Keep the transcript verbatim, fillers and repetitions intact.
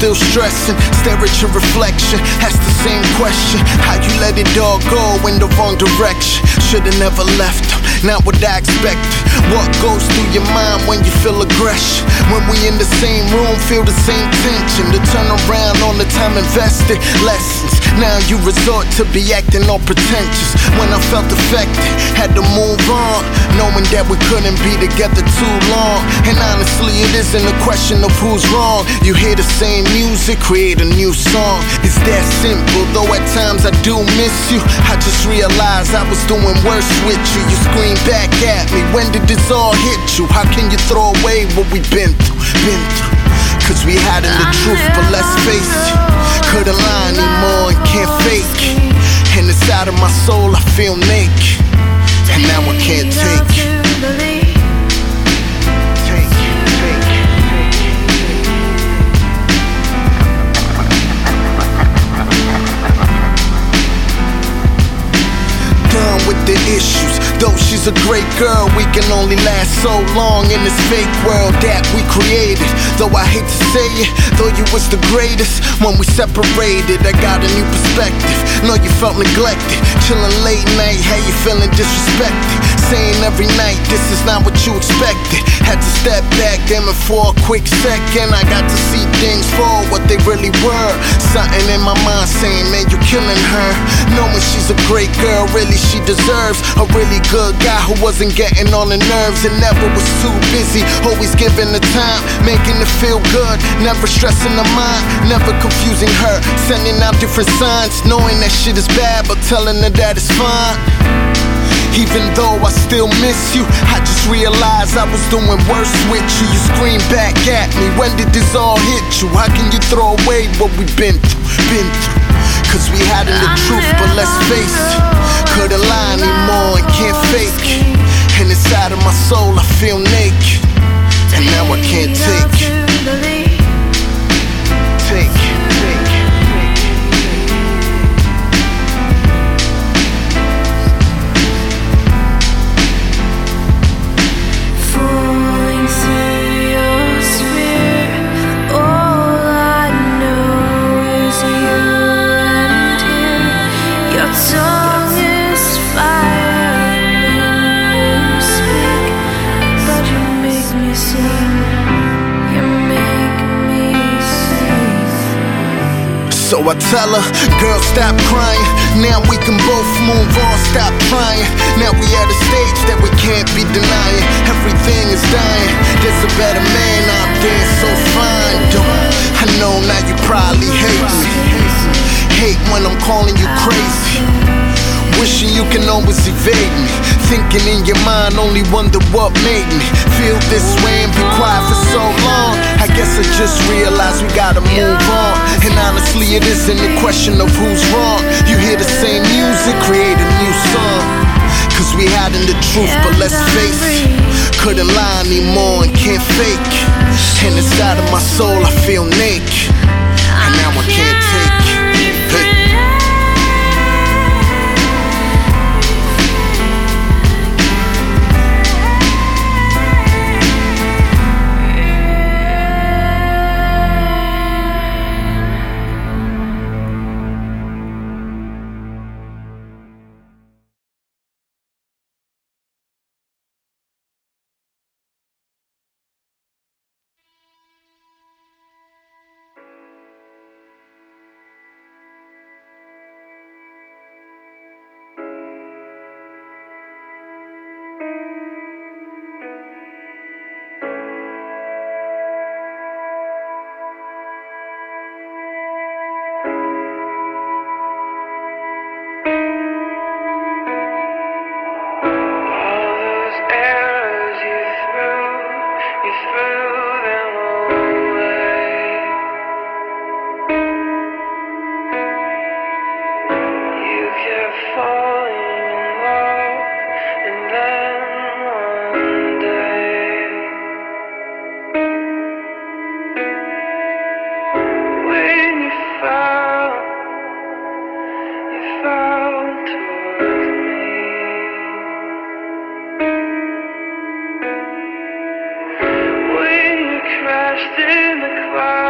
still stressing. Stare at your reflection, ask the same question. How you let it all go in the wrong direction? Should've never left them, not what I expected. What goes through your mind when you feel aggression? When we in the same room, feel the same tension. To turn around on the time invested, lessons. Now you resort to be acting all pretentious. When I felt affected, had to move on, knowing that we couldn't be together too long. And honestly, it isn't a question of who's wrong. You hear the same music, create a new song. It's that simple, though at times I do miss you. I just realized I was doing worse with you. You scream back at me, when did this all hit you? How can you throw away what we've been through, been through? Cause we hiding the truth, but let's face it, couldn't lie anymore and can't fake. And inside of my soul I feel naked, and now I can't take it. With the issues, though she's a great girl, we can only last so long in this fake world that we created. Though I hate to say it, though you was the greatest, when we separated I got a new perspective. Know you felt neglected, chilling late night, how you feeling disrespected? Saying every night this is not what you expected. Had to step back, damn it, for a quick second. I got to see things for what they really were. Something in my mind saying, man, you're killing her. Knowing she's a great girl, really she deserves a really good guy who wasn't getting on the nerves and never was too busy, always giving the time, making it feel good, never stressing the mind, never confusing her, sending out different signs, knowing that shit is bad but telling her that it's fine. Even though I still miss you, I just realized I was doing worse with you. You scream back at me, when did this all hit you? How can you throw away what we've been through, been through? Cause we hiding the truth, but let's face it, couldn't lie anymore and can't fake. And inside of my soul I feel naked, and now I can't take it. Take it. So I tell her, girl, stop crying. Now we can both move on, stop trying. Now we at a stage that we can't be denying. Everything is dying, there's a better man out there, so fine. Don't I know now you probably hate me. Hate when I'm calling you crazy, wishing you can always evade me. Thinking in your mind, only wonder what made me feel this way and be quiet for so long. I guess I just realized we gotta move on. And honestly, it isn't a question of who's wrong. You hear the same music, create a new song. Cause we hiding the truth, but let's face it, couldn't lie anymore and can't fake. And inside of my soul I feel naked, and now I can't take it. Hey. Crashed in the clouds.